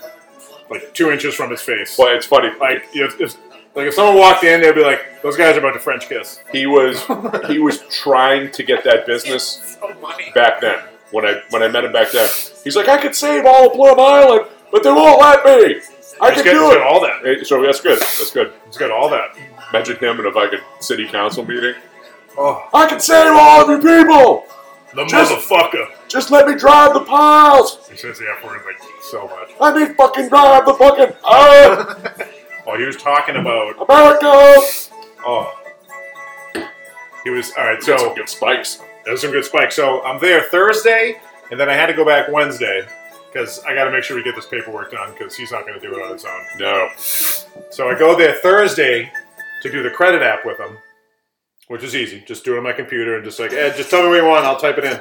Speaker 3: 2 inches from his face.
Speaker 2: But it's funny.
Speaker 3: Like if someone walked in, they'd be like, "Those guys are about to French kiss."
Speaker 2: He was trying to get that business back then. When I met him back then, he's like, I could save all of Plum Island, but they won't let me. I can do
Speaker 3: He's
Speaker 2: it.
Speaker 3: got all that.
Speaker 2: So that's good. That's good.
Speaker 3: He's got all that.
Speaker 2: Imagine him in a fucking city council meeting.
Speaker 3: Oh,
Speaker 2: I can save all of you people.
Speaker 3: the motherfucker.
Speaker 2: Just let me drive the piles.
Speaker 3: He says the F word like so much.
Speaker 2: Let me fucking drive the fucking
Speaker 3: Oh, he was talking about.
Speaker 2: America.
Speaker 3: Oh, he was all right.
Speaker 2: Some
Speaker 3: So
Speaker 2: good spikes.
Speaker 3: there's some good spikes. So I'm there Thursday, and then I had to go back Wednesday because I got to make sure we get this paperwork done because he's not going to do it on his own.
Speaker 2: No.
Speaker 3: So I go there Thursday to do the credit app with him, which is easy. Just do it on my computer and just like, Ed, just tell me what you want. I'll type it in.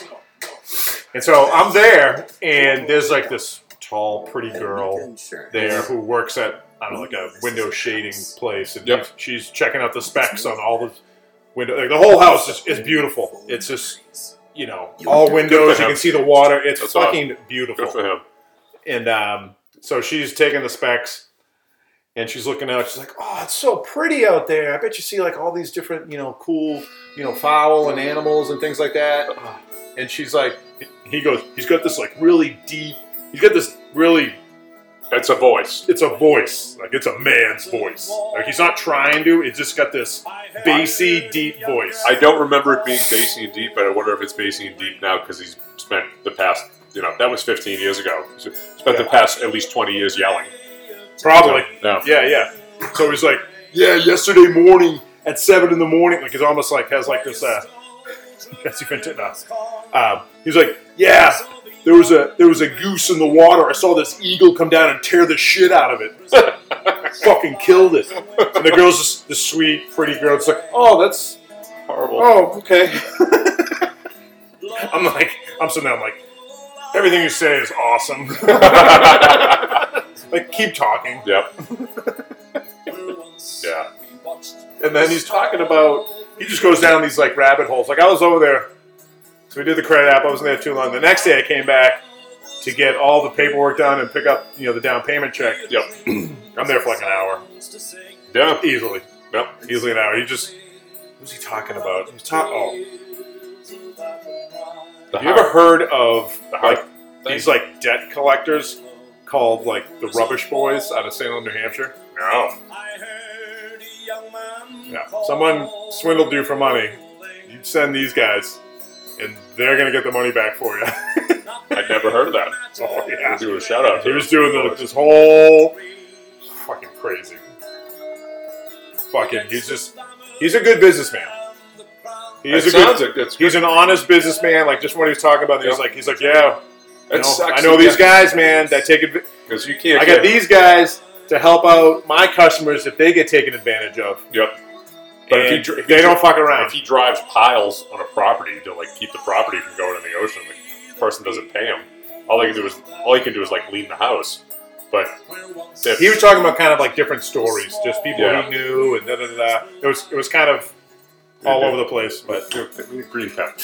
Speaker 3: And so I'm there, and there's like this tall, pretty girl there who works at, I don't know, like a window shading place. And
Speaker 2: Yep.
Speaker 3: she's checking out the specs on all the windows. Like the whole house is beautiful. It's just, all windows. You can see the water. It's
Speaker 2: That's
Speaker 3: fucking beautiful.
Speaker 2: Good for him.
Speaker 3: And so she's taking the specs, and she's looking out. She's like, "Oh, it's so pretty out there. I bet you see like all these different, cool, fowl and animals and things like that." And she's like, he's got this like really deep. He's got this really.
Speaker 2: It's a voice.
Speaker 3: It's a voice, like it's a man's voice. Like he's not trying to. It's just got this bassy, deep voice.
Speaker 2: I don't remember it being bassy and deep, but I wonder if it's bassy and deep now because he's spent the past, that was 15 years ago. He's spent the past at least 20 years yelling.
Speaker 3: Probably.
Speaker 2: No.
Speaker 3: Yeah. So he's like, yeah, yesterday morning at 7 in the morning, like it's almost like has like this. Jesse Ventura. He's like, yeah, there was a goose in the water. I saw this eagle come down and tear the shit out of it. Fucking killed it. And the girl's just this sweet, pretty girl. It's like, oh, that's
Speaker 2: Horrible.
Speaker 3: oh, okay. I'm sitting there. I'm like, everything you say is awesome. Like, keep talking.
Speaker 2: Yep. Yeah.
Speaker 3: And then he's talking about, he just goes down these like rabbit holes. Like I was over there, so we did the credit app. I wasn't there too long. The next day I came back to get all the paperwork done and pick up, the down payment check.
Speaker 2: Yep.
Speaker 3: I'm there for like an hour.
Speaker 2: Yeah.
Speaker 3: Easily.
Speaker 2: Yep.
Speaker 3: Easily an hour. What was he talking about? Have you ever heard of like these like debt collectors called like the Rubbish Boys out of Salem, New Hampshire?
Speaker 2: No.
Speaker 3: Yeah. Someone swindled you for money. You'd send these guys, and they're gonna get the money back for you.
Speaker 2: I'd never heard of that.
Speaker 3: Oh yeah.
Speaker 2: Do a shout out.
Speaker 3: He was doing this whole fucking crazy. Fucking, he's a good businessman. He's an honest businessman. Like just what he was talking about.
Speaker 2: Yep.
Speaker 3: He's like, yeah.
Speaker 2: It sucks
Speaker 3: I know these guys, man, that take advantage.
Speaker 2: because you can't.
Speaker 3: I got these guys to help out my customers if they get taken advantage of.
Speaker 2: Yep. But
Speaker 3: And they don't fuck around.
Speaker 2: If he drives piles on a property to like keep the property from going in the ocean, the person doesn't pay him. All he can do is like leave the house. But
Speaker 3: He was talking about kind of like different stories, just people
Speaker 2: Yeah.
Speaker 3: he knew, and da da da da. It was kind of all over the place, but
Speaker 2: green pep.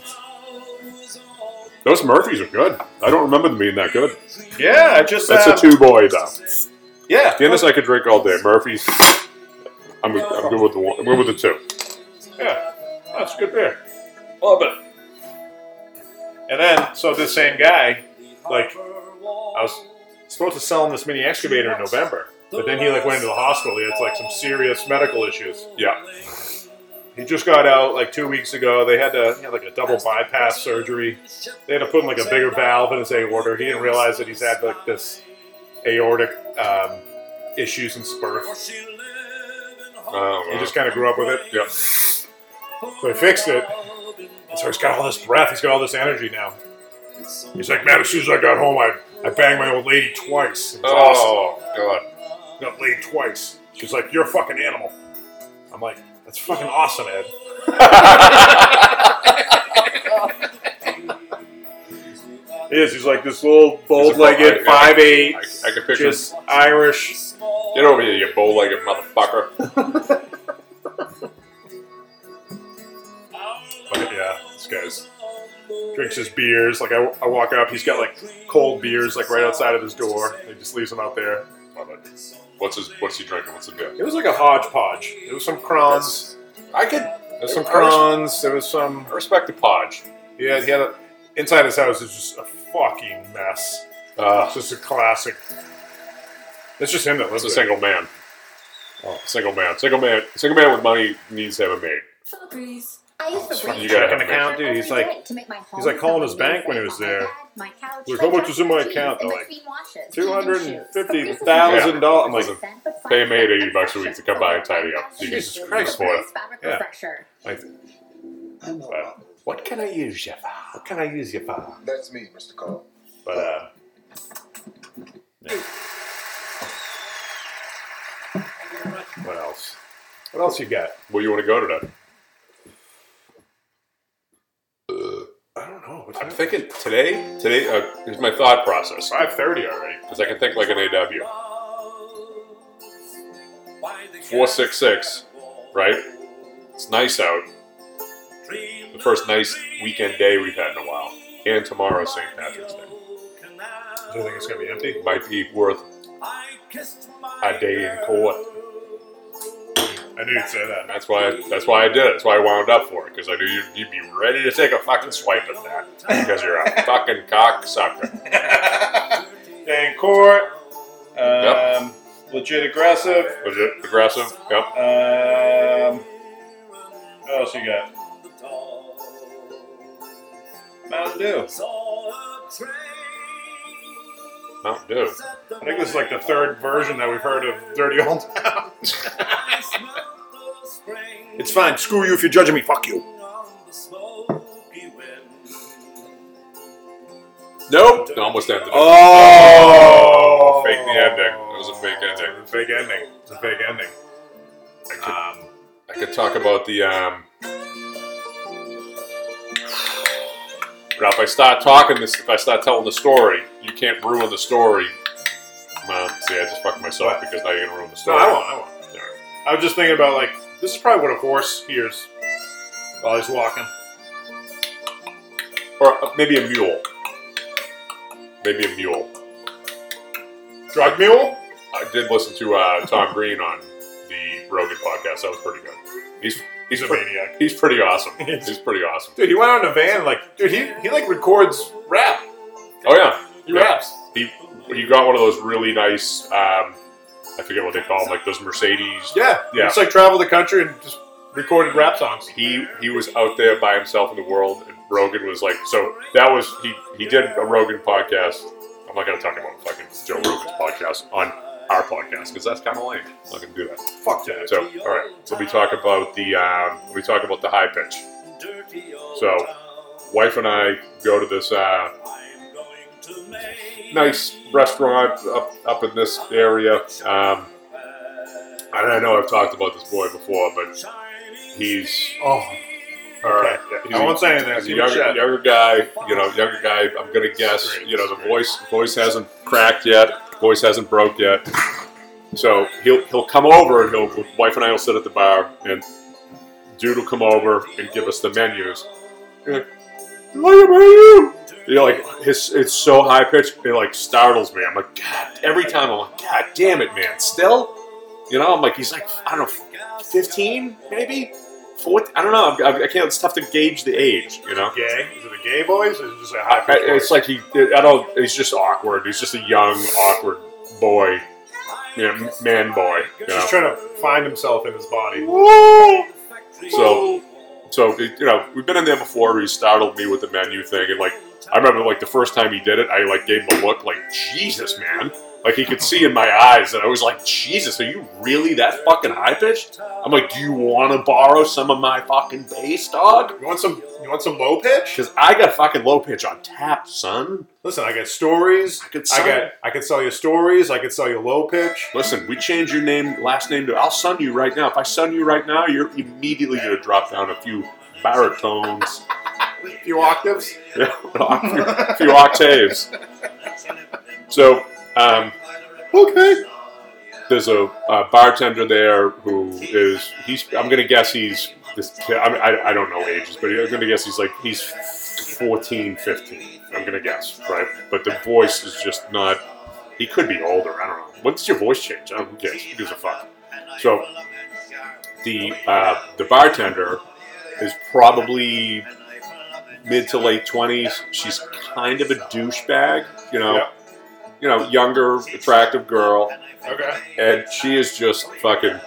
Speaker 2: Those Murphys are good. I don't remember them being that good.
Speaker 3: yeah, just
Speaker 2: That's a 2-boy though.
Speaker 3: Yeah,
Speaker 2: Guinness I could drink all day. Murphys, I'm good with the one. I'm good with the 2.
Speaker 3: yeah, that's good beer.
Speaker 2: Love it.
Speaker 3: And then, so this same guy, like, I was supposed to sell him this mini excavator in November, but then he like went into the hospital. He had like some serious medical issues.
Speaker 2: Yeah.
Speaker 3: He just got out like 2 weeks ago. He had like a double bypass surgery. They had to put in like a bigger valve in his aorta. He didn't realize that he's had like this aortic issues since birth. He just kind of grew up with it.
Speaker 2: Yep.
Speaker 3: So he fixed it. And so he's got all this breath. He's got all this energy now. He's like, man, as soon as I got home, I banged my old lady twice. It was awesome.
Speaker 2: God.
Speaker 3: Got laid twice. She's like, you're a fucking animal. I'm like, that's fucking awesome, Ed. He is. He's like this little bow-legged, 5'8",
Speaker 2: I can picture.
Speaker 3: just Irish.
Speaker 2: Get over here, you bow-legged motherfucker.
Speaker 3: Yeah, this guy's drinks his beers. Like I walk up, he's got like cold beers like right outside of his door. He just leaves them out there. Love it.
Speaker 2: What's he drinking? What's the beer?
Speaker 3: It was like a hodgepodge. There was some crons. There's some crons. There was some.
Speaker 2: I respect the podge.
Speaker 3: Yeah, he had a, inside his house is just a fucking mess. It's just a classic. It's just him that lives
Speaker 2: It's a
Speaker 3: there.
Speaker 2: single man. Oh, single man with money needs to have a maid.
Speaker 5: Philippines.
Speaker 7: I used to
Speaker 3: fucking
Speaker 7: read
Speaker 2: checking
Speaker 3: account, dude. He's like calling his bank when he was there. Like, how much is in my account? They're like, $250,000. I'm like,
Speaker 2: Pay a maid $80 a week to come by and tidy up. You can
Speaker 3: Jesus Christ.
Speaker 2: afford it.
Speaker 3: Yeah.
Speaker 7: Yeah.
Speaker 3: like, what can I use you for? What can I use you for?
Speaker 8: That's me, Mr. Cole.
Speaker 3: But yeah. What else? What else you got?
Speaker 2: Where you want to go today?
Speaker 3: I don't know. What's
Speaker 2: I'm thinking today. Here's my thought process.
Speaker 3: 5:30 already.
Speaker 2: Because I can think like an AW. 466, right? It's nice out. The first nice weekend day we've had in a while. And tomorrow's St. Patrick's Day.
Speaker 3: Do you think it's gonna be empty?
Speaker 2: Might be worth a day in court.
Speaker 3: I knew you'd say that.
Speaker 2: That's why I did it. That's why I wound up for it. Because I knew you'd be ready to take a fucking swipe at that. Because you're a fucking cocksucker.
Speaker 3: Day in court.
Speaker 2: Yep.
Speaker 3: Legit aggressive.
Speaker 2: Legit aggressive. Yep.
Speaker 3: What else you got? Mountain Dew.
Speaker 2: Mountain Dew.
Speaker 3: I think this is like the third version that we've heard of Dirty Old Town. It's fine. Screw you if you're judging me. Fuck you.
Speaker 2: Nope. Almost ended it.
Speaker 3: Oh!
Speaker 2: Fake the ending. It was a fake ending.
Speaker 3: Fake ending. It's a fake ending.
Speaker 2: I could talk about the Now, if I start telling the story, you can't ruin the story. Well, see, I just fucked myself because now you're gonna ruin the
Speaker 3: No,
Speaker 2: story.
Speaker 3: I won't. I was just thinking about, like, this is probably what a horse hears while he's walking.
Speaker 2: Or maybe a mule.
Speaker 3: Drug mule?
Speaker 2: I did listen to Tom Green on the Rogan podcast. That was pretty good. He's
Speaker 3: a maniac.
Speaker 2: He's pretty awesome. He's pretty awesome.
Speaker 3: Dude, he went out in a van, like, dude, he like records rap.
Speaker 2: Oh yeah,
Speaker 3: He raps.
Speaker 2: He got one of those really nice. I forget what they call them, like those Mercedes.
Speaker 3: Yeah. He just like traveled the country and just recorded rap songs.
Speaker 2: He was out there by himself in the world, and Rogan was like, so that was he did a Rogan podcast. I'm not gonna talk about fucking Joe Rogan's podcast on our podcast because that's kind of lame. I'm not gonna do that.
Speaker 3: Fuck that.
Speaker 2: So all right, so we talk about the high pitch. So wife and I go to this nice restaurant up in this area. I know I've talked about this boy before, but he's
Speaker 3: Okay. I won't say anything.
Speaker 2: He's a younger guy. I'm gonna guess. The voice hasn't cracked yet. Voice hasn't broke yet. So he'll come over and wife and I will sit at the bar and dude will come over and give us the menus. Like, look at menu. Like it's so high pitched, it like startles me. I'm like, God, every time I'm like, God damn it, man. Still, I'm like, he's like, I don't know, 15 maybe. 14, I don't know. I can't. It's tough to gauge the age.
Speaker 3: Gay? Is it a gay voice, or is it just a high pitched voice?
Speaker 2: It's like he's just awkward. He's just a young, awkward boy. Man boy.
Speaker 3: Just trying to find himself in his body.
Speaker 2: So we've been in there before. He startled me with the menu thing, and like I remember, like the first time he did it, I like gave him a look, like Jesus, man. Like he could see in my eyes, and I was like, Jesus, are you really that fucking high pitched? I'm like, do you want to borrow some of my fucking bass, dog?
Speaker 3: You want some low pitch?
Speaker 2: Because I got fucking low pitch on tap, son.
Speaker 3: Listen, I got stories. I could sell you stories. I could sell you low pitch.
Speaker 2: Listen, we changed your last name to. I'll sun you right now. If I sun you right now, you're immediately gonna drop down a few baritones,
Speaker 3: a few octaves.
Speaker 2: Yeah, a few octaves. So.
Speaker 3: Okay.
Speaker 2: There's a bartender there I'm gonna guess he's this kid, I mean, I don't know ages, but I'm going to guess he's 14, 15. I'm going to guess, right? But the voice is just not, he could be older. I don't know. When's your voice change? I don't guess. Who gives a fuck? So the bartender is probably mid to late 20s. She's kind of a douchebag, you know, younger, attractive girl.
Speaker 3: Okay.
Speaker 2: And she is just fucking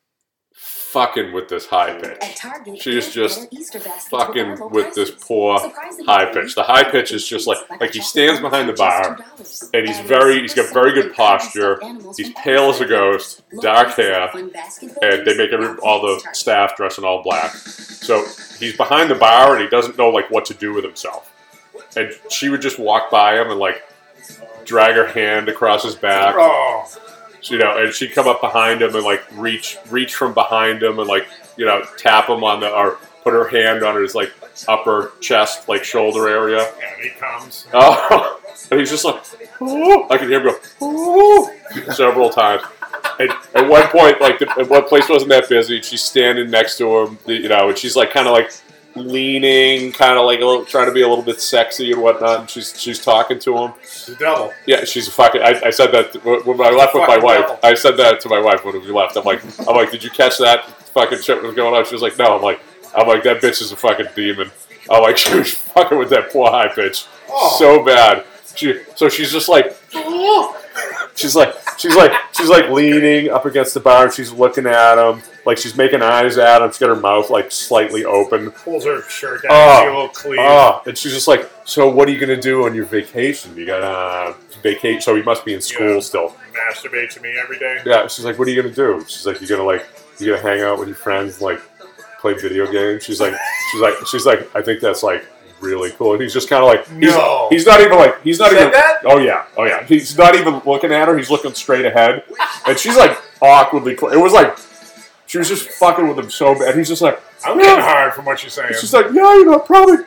Speaker 2: with this high pitch. She is just fucking with this poor high pitch. The high pitch is just like he stands behind the bar, and he's got very good posture. He's pale as a ghost, dark hair, and they make all the staff dress in all black. So he's behind the bar, and he doesn't know like what to do with himself. And she would just walk by him and like drag her hand across his back.
Speaker 3: Oh.
Speaker 2: You know, and she'd come up behind him and like reach from behind him and like, you know, tap him on or put her hand on his like upper chest, like shoulder area.
Speaker 3: And he comes.
Speaker 2: Oh, and he's just like, oh. I can hear him go, oh, several times. And at one point, like, one place wasn't that busy, and she's standing next to him, you know, and she's like kind of like leaning, kind of like trying to be a little bit sexy and whatnot. And she's talking to him.
Speaker 3: She's a devil.
Speaker 2: Yeah, she's a fucking. I said that when I left with my wife.
Speaker 3: Devil.
Speaker 2: I said that to my wife when we left. I'm like, did you catch that fucking shit was going on? She was like, no. I'm like, that bitch is a fucking demon. I'm like, she was fucking with that poor high pitch so bad. So she's just like, she's like leaning up against the bar, and she's looking at him, like she's making eyes at him. She's got her mouth like slightly open.
Speaker 3: Pulls her shirt down, see a little cleave.
Speaker 2: And she's just like, so what are you gonna do on your vacation? You got vacation, so he must be in school still.
Speaker 3: Masturbate to me every day.
Speaker 2: Yeah, she's like, what are you gonna do? She's like, you gonna hang out with your friends, and, like play video games. She's like, I think that's like really cool. And he's just kind of like, he's not even.
Speaker 3: That?
Speaker 2: Oh yeah. He's not even looking at her. He's looking straight ahead, and she's like awkwardly. It was like she was just fucking with him so bad. He's just like,
Speaker 3: I'm getting hard from what you're saying.
Speaker 2: She's like, yeah, you know, probably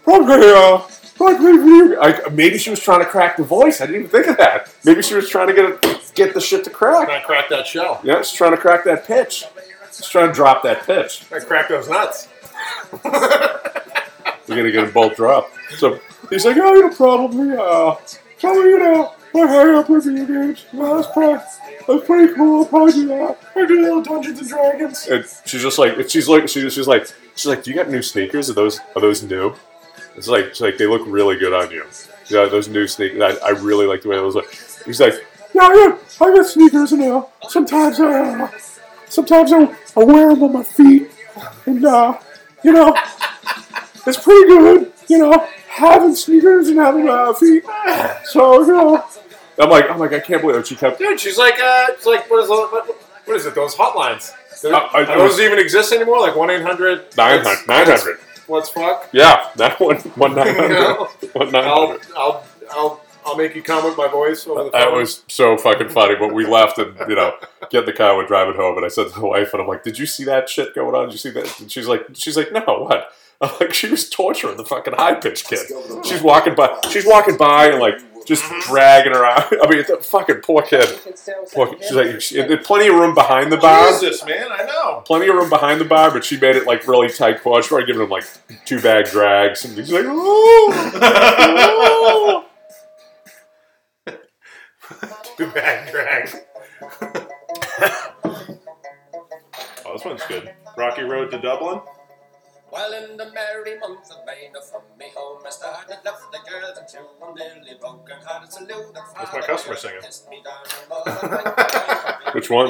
Speaker 2: maybe she was trying to crack the voice. I didn't even think of that. Maybe she was trying to get the shit to crack.
Speaker 3: Trying to crack that shell.
Speaker 2: Yeah, she's trying to crack that pitch. She's trying to drop that pitch.
Speaker 3: Trying to crack those nuts.
Speaker 2: We're gonna get them both dropped. So he's like, oh, you know, probably, you know, I hang up with video games. Well, that's pretty cool. I'll probably do that. I do little Dungeons and Dragons. And she's just like, she's like, do you got new sneakers? Are those new? She's like, they look really good on you. Yeah, those new sneakers. I really like the way those look. He's like, yeah, I got sneakers now. Sometimes I wear them on my feet, and you know, it's pretty good, you know, having sneakers and having feet. So, you know, I'm like, I can't believe it. She kept.
Speaker 3: Dude, she's like, what is it? Those hotlines. Those even exist anymore? Like 1-800
Speaker 2: 900.
Speaker 3: What's fuck?
Speaker 2: Yeah, that one 1-900. 1-900.
Speaker 3: I'll make you come with my voice over the phone.
Speaker 2: That was so fucking funny. But we left and, you know, get in the car, we're driving home, and I said to the wife, and I'm like, did you see that shit going on? Did you see that? And she's like, no, what? I'm like, she was torturing the fucking high pitched kid. She's walking by and like just dragging her out. I mean, the fucking poor kid. She's like, there's plenty of room behind the bar.
Speaker 3: Jesus, man, I know.
Speaker 2: Plenty of room behind the bar, but she made it like really tight. She started giving him like 2-bag drags, and he's like, oh.
Speaker 3: 2-bag drag. Oh, this one's good. Rocky Road to Dublin.
Speaker 6: While in the merry month of May, from me home I started, left the girls and two, I'm nearly broken hearted, salute.
Speaker 3: That's my customer singing.
Speaker 2: Which one?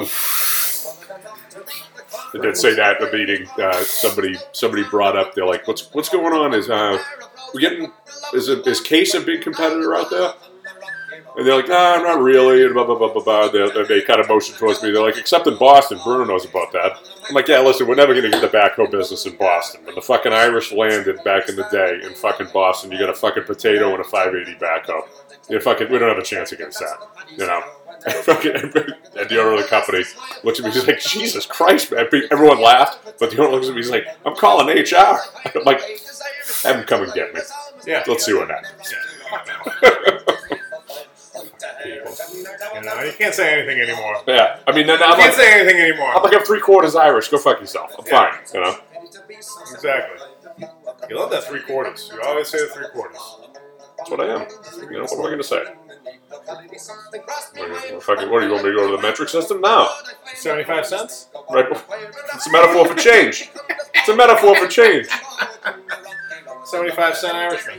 Speaker 2: I did say that at the meeting. Somebody brought up. They're like, "What's going on? Is Case a big competitor out there?" And they're like, "Nah, not really." And blah blah blah blah blah. They kind of motion towards me. They're like, "Except in Boston, Bruno knows about that." I'm like, "Yeah, listen, we're never gonna get the backhoe business in Boston. When the fucking Irish landed back in the day in fucking Boston, you got a fucking potato and a 580 backhoe. We don't have a chance against that, you know." And the owner of the company looks at me. He's like, "Jesus Christ, man!" Everyone laughed, but the owner looks at me. He's like, "I'm calling HR." I'm like, "Have him come and get me.
Speaker 3: Yeah,
Speaker 2: let's see what happens."
Speaker 3: You know, you can't say anything anymore.
Speaker 2: Yeah, I mean,
Speaker 3: you can't say anything anymore.
Speaker 2: I'm 3/4 Irish. Go fuck yourself. I'm fine. You know.
Speaker 3: Exactly. You love that 3/4. You always say the 3/4.
Speaker 2: That's what I am. You know, what am I going to say? Fucking, what, do you want me to go to the metric system? No.
Speaker 3: 75 cents?
Speaker 2: Right. It's a metaphor for change. It's a metaphor for change.
Speaker 3: 75-cent Irishman.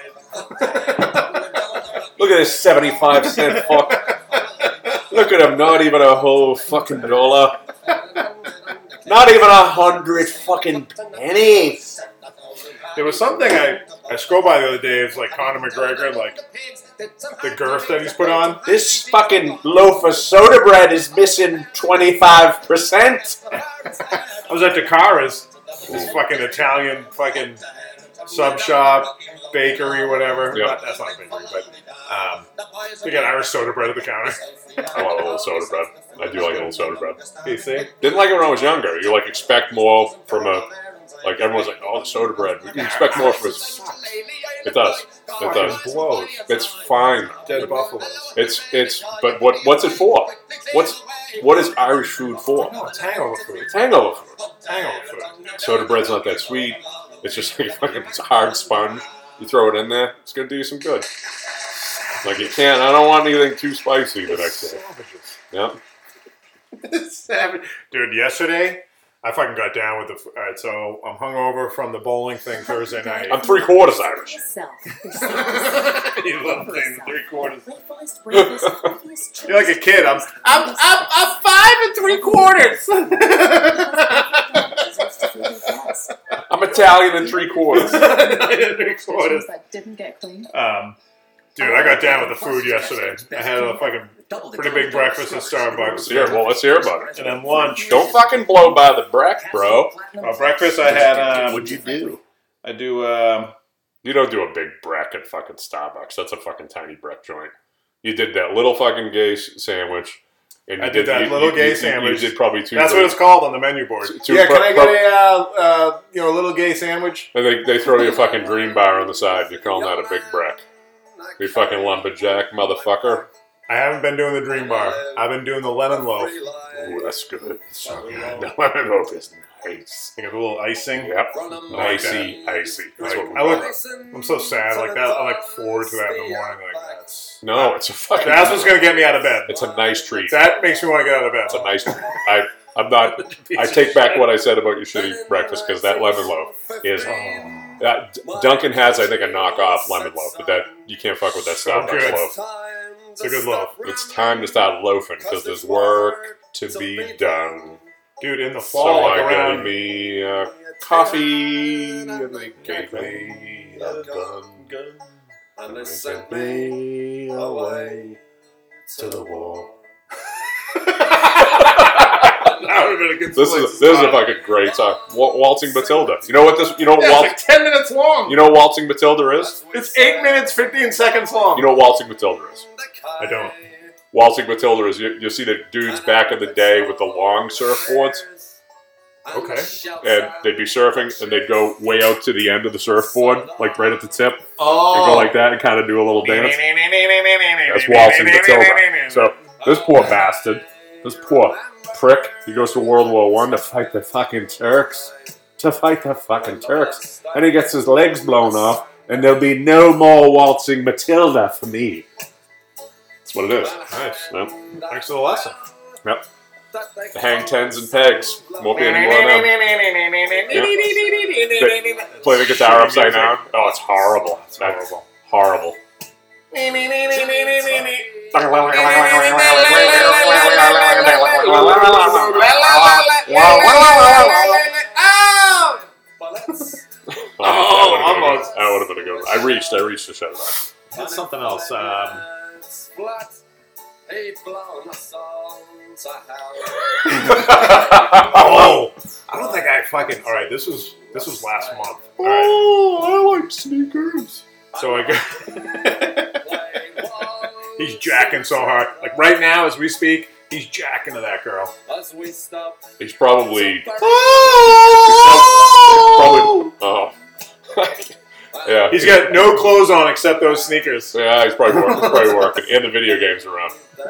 Speaker 2: Look at this 75-cent fuck. Look at him, not even a whole fucking dollar. Not even 100 fucking pennies.
Speaker 3: There was something I scrolled by the other day. It's like Conor McGregor, like the girth that he's put on.
Speaker 2: This fucking loaf of soda bread is missing 25%.
Speaker 3: I was at Dakara's, this fucking Italian fucking sub shop, bakery, whatever.
Speaker 2: Yep.
Speaker 3: That's not a bakery, but they got Irish soda bread at the counter.
Speaker 2: I want a little soda bread. I do like a little soda bread.
Speaker 3: PC.
Speaker 2: Didn't like it when I was younger. You like expect more from a, like everyone's like, oh, the soda bread. You expect more from it. It does. It does.
Speaker 3: Blows.
Speaker 2: It's fine.
Speaker 3: Dead buffaloes.
Speaker 2: It's. But what's it for? What is Irish food for?
Speaker 3: No, it's hangover food.
Speaker 2: It's hangover food.
Speaker 3: Hangover food.
Speaker 2: Soda bread's not that sweet. It's just like fucking, it's a hard sponge. You throw it in there, it's gonna do you some good. Like you can't. I don't want anything too spicy the next day.
Speaker 3: Savages.
Speaker 2: Yeah.
Speaker 3: Savage. Dude, yesterday, I fucking got down with the... Alright, so I'm hungover from the bowling thing Thursday night.
Speaker 2: I'm 3/4 Irish.
Speaker 3: You love saying 3/4. You're like a kid. I'm 5 3/4.
Speaker 2: I'm Italian and 3/4.
Speaker 3: 3/4.
Speaker 5: That didn't get clean.
Speaker 3: Dude, I got down with the food yesterday. I had a fucking pretty big breakfast at Starbucks.
Speaker 2: Let's hear about it.
Speaker 3: And then lunch.
Speaker 2: Don't fucking blow by the break, bro.
Speaker 3: Breakfast I had...
Speaker 2: What'd you do?
Speaker 3: I do...
Speaker 2: You don't do a big break at fucking Starbucks. That's a fucking tiny break joint. You did that little fucking gay sandwich. And
Speaker 3: I did that little gay sandwich.
Speaker 2: You did probably 2.
Speaker 3: That's what it's called on the menu board. Can I get a little gay sandwich?
Speaker 2: And they throw you a fucking green bar on the side. You're calling that a big break. You fucking lumberjack motherfucker.
Speaker 3: I haven't been doing the dream bar. I've been doing the lemon loaf.
Speaker 2: Ooh, that's good. So good. The lemon loaf is nice.
Speaker 3: You got a little icing.
Speaker 2: Yep.
Speaker 3: Like
Speaker 2: Icy. That's what we
Speaker 3: I'm so sad. Like that. I look forward to that in the morning. Like
Speaker 2: No, it's a fucking...
Speaker 3: That's what's gonna get me out of bed.
Speaker 2: It's a nice treat.
Speaker 3: That makes me want to get out of bed.
Speaker 2: It's a nice treat. I'm not... I take back what I said about your shitty breakfast, because that lemon loaf is... Duncan has, I think, a knockoff lemon loaf, but that you can't fuck with that Starbucks
Speaker 3: good.
Speaker 2: loaf.
Speaker 3: It's a good loaf.
Speaker 2: It's time to start loafing, because there's work to be done.
Speaker 3: Dude, in the fall,
Speaker 2: So
Speaker 3: like
Speaker 2: I
Speaker 3: around...
Speaker 2: gave me coffee, and they gave me a gun, and they sent me away to the war.
Speaker 3: That would have been a good
Speaker 2: This is a fucking great song. Waltzing Matilda. You know what this? You know
Speaker 3: it's like 10 minutes long.
Speaker 2: You know what Waltzing Matilda is?
Speaker 3: It's 8 minutes, 15 seconds long.
Speaker 2: You know what Waltzing Matilda is?
Speaker 3: I don't.
Speaker 2: Waltzing Matilda is you see the dudes back in the day with the long surfboards,
Speaker 3: Okay.
Speaker 2: and they'd be surfing, and they'd go way out to the end of the surfboard, like right at the tip,
Speaker 3: Oh.
Speaker 2: and go like that and kind of do a little dance. That's Waltzing Matilda. So this poor bastard, this poor prick, he goes to World War I to fight the fucking Turks. And he gets his legs blown off, and there'll be no more Waltzing Matilda for me. That's what it is.
Speaker 3: Nice.
Speaker 2: Yep.
Speaker 3: Thanks for the lesson.
Speaker 2: Yep. The hang tens and pegs. Won't be any more of them. Yep. Play the guitar upside down. Oh, it's horrible. It's horrible. Horrible.
Speaker 3: Almost.
Speaker 2: That would have been a good one. I reached to shut it off.
Speaker 3: That's something else. Oh, I don't think I fucking. All right, this was last month. All right.
Speaker 2: Oh, I like sneakers.
Speaker 3: So I go. He's jacking so hard. Like right now, as we speak, he's jacking to that girl.
Speaker 2: He's probably. Oh. Yeah.
Speaker 3: He's got no clothes on except those sneakers.
Speaker 2: Yeah, he's probably working. And the video games around.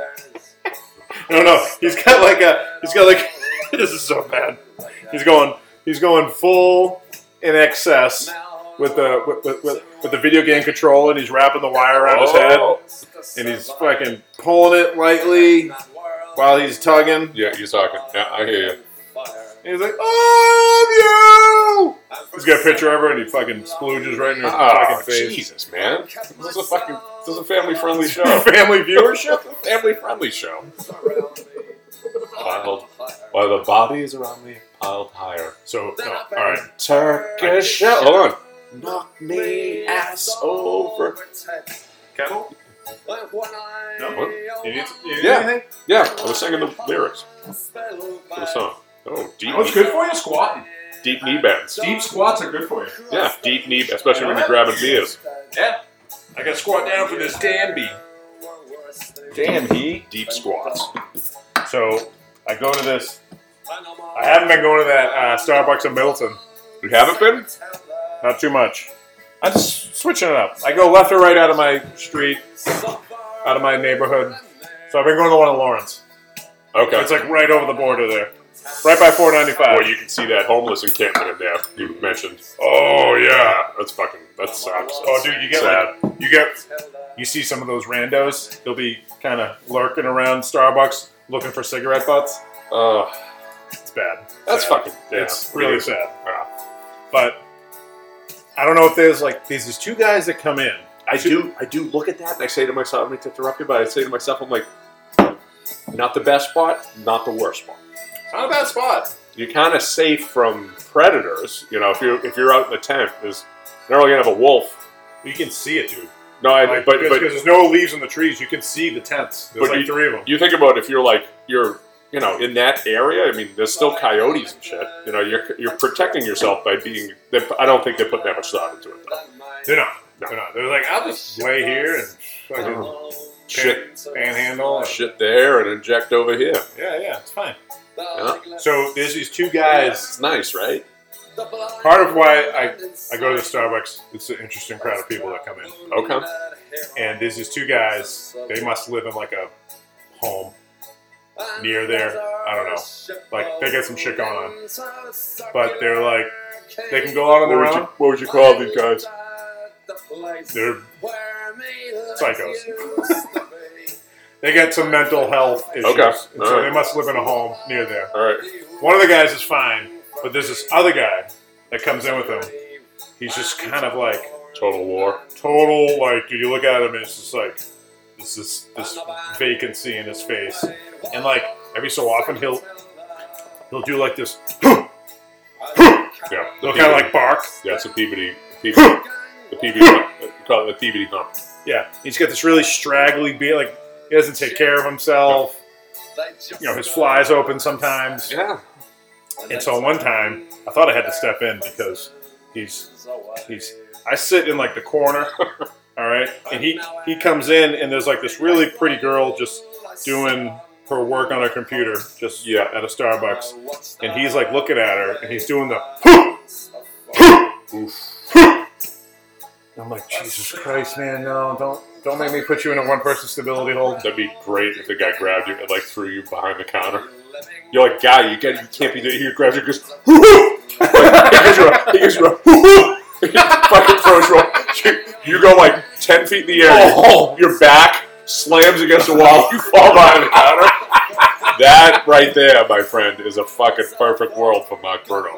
Speaker 3: No. He's got like. This is so bad. He's going full in excess with the video game controller, and he's wrapping the wire around his head, and he's fucking pulling it lightly while he's tugging.
Speaker 2: Yeah, you're talking. Yeah, I hear you.
Speaker 3: And he's like, "I love you." He's got a picture of her, and he fucking splooges right in her fucking face.
Speaker 2: Jesus, man! This is a family-friendly show.
Speaker 3: Family viewership.
Speaker 2: Family-friendly show. Piled, while the bodies around me piled higher.
Speaker 3: So, no, all right.
Speaker 2: Turkish. Hold on. Knock me ass over.
Speaker 3: Okay. No?
Speaker 2: What?
Speaker 3: You need
Speaker 2: Yeah.
Speaker 3: anything?
Speaker 2: Yeah, I was singing the lyrics for the song. Oh, deep.
Speaker 5: What's good for you? Squatting.
Speaker 2: Deep knee bends.
Speaker 5: Deep squats are good for you.
Speaker 2: Yeah, deep knee, especially when you're grabbing beers.
Speaker 5: Yeah. I got to squat down for this damn beat. Damn heat.
Speaker 2: Deep squats.
Speaker 3: So, I go to this. I haven't been going to that Starbucks in Middleton.
Speaker 2: You haven't been?
Speaker 3: Not too much. I'm just switching it up. I go left or right out of my street, out of my neighborhood. So I've been going to one in Lawrence.
Speaker 2: Okay.
Speaker 3: It's like right over the border there. Right by 495.
Speaker 2: Well, you can see that homeless encampment in there you mentioned.
Speaker 3: Oh, yeah.
Speaker 2: That sucks.
Speaker 3: Oh, dude, you get
Speaker 2: sad.
Speaker 3: you see some of those randos. They'll be kind of lurking around Starbucks looking for cigarette butts. It's bad.
Speaker 2: That's
Speaker 3: Sad.
Speaker 2: fucking. Yeah,
Speaker 3: It's really sad.
Speaker 2: Yeah.
Speaker 3: But I don't know if there's these two guys that come in.
Speaker 2: I do look at that and I say to myself, I'm going to interrupt you, but I say to myself, I'm like, not the best spot, not the worst spot.
Speaker 3: Not a bad spot.
Speaker 2: You're kind of safe from predators. You know, if you're out in the tent, you're not really gonna have a wolf.
Speaker 3: You can see it, dude.
Speaker 2: No,
Speaker 3: Because there's no leaves on the trees, you can see the tents. There's
Speaker 2: But
Speaker 3: like three of them.
Speaker 2: you think about if you're in that area. I mean, there's still coyotes and shit. You know, you're protecting yourself by being. I don't think they put that much thought into it though.
Speaker 3: They're not. They're not. They're like, I'll just lay here and fucking
Speaker 2: Shit,
Speaker 3: panhandle. And,
Speaker 2: shit there and inject over here.
Speaker 3: yeah, it's fine.
Speaker 2: Yeah.
Speaker 3: So there's these two guys.
Speaker 2: It's nice, right?
Speaker 3: Part of why I go to the Starbucks, it's an interesting crowd of people that come in.
Speaker 2: Okay.
Speaker 3: And there's these two guys. They must live in like a home near there. I don't know. Like they got some shit going on. But they're like, they can go out on their own.
Speaker 2: What would you call these guys?
Speaker 3: They're psychos. They got some mental health issues.
Speaker 2: Okay.
Speaker 3: And so
Speaker 2: All right.
Speaker 3: they must live in a home near there.
Speaker 2: All right.
Speaker 3: One of the guys is fine, but there's this other guy that comes in with him. He's just kind of like
Speaker 2: Total war.
Speaker 3: like, you look at him and it's just like this vacancy in his face. And like every so often he'll do like this.
Speaker 2: Yeah.
Speaker 3: He'll kind of like bark.
Speaker 2: Yeah, it's a Peabody. The Peabody. You call it the Peabody hump.
Speaker 3: Yeah, he's got this really straggly beard. Like he doesn't take care of himself. You know, his fly's open sometimes.
Speaker 2: Yeah.
Speaker 3: And so one time, I thought I had to step in because I sit in like the corner, all right? And he comes in and there's like this really pretty girl just doing her work on her computer just at a Starbucks. And he's like looking at her and he's doing the I'm like, Jesus Christ, man, no, don't make me put you in a one-person stability hold.
Speaker 2: That'd be great if the guy grabbed you and like threw you behind the counter. You're like, guy, you can't be there. He grabs you and goes, he gives you a fucking throws you. You go like 10 feet in the air. Your back slams against the wall. You fall behind the counter. That right there, my friend, is a fucking perfect world for Mark Bruno.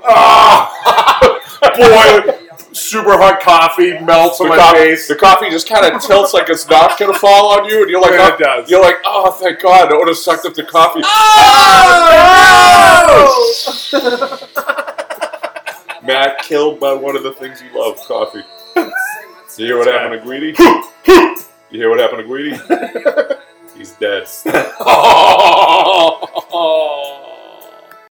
Speaker 3: Boy, super hot coffee melts on my face.
Speaker 2: The coffee just kind of tilts like it's not going to fall on you, and you're like,
Speaker 3: Yeah, it does.
Speaker 2: You're like, oh, thank God, I would have sucked up the coffee. Matt killed by one of the things he loved, coffee. You hear what happened to Guidi? You hear what happened to Guidi? He's dead.